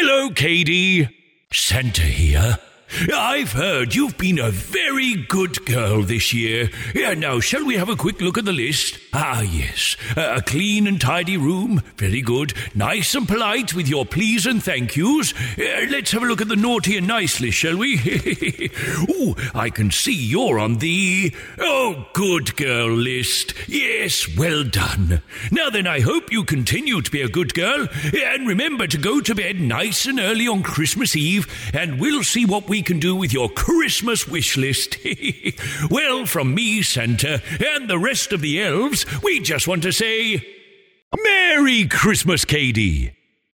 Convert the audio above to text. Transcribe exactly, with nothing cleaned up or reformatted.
Hello, Katie. Santa here. I've heard you've been a very good girl this year. Yeah, now, shall we have a quick look at the list? Ah, yes. Uh, a clean and tidy room. Very good. Nice and polite with your please and thank yous. Uh, let's have a look at the naughty and nice list, shall we? Ooh, I can see you're on the... Oh, good girl list. Yes, well done. Now then, I hope you continue to be a good girl. And remember to go to bed nice and early on Christmas Eve, and we'll see what we can do with your Christmas wish list. Well, from me, Santa, and the rest of the elves, we just want to say, Merry Christmas, Katie!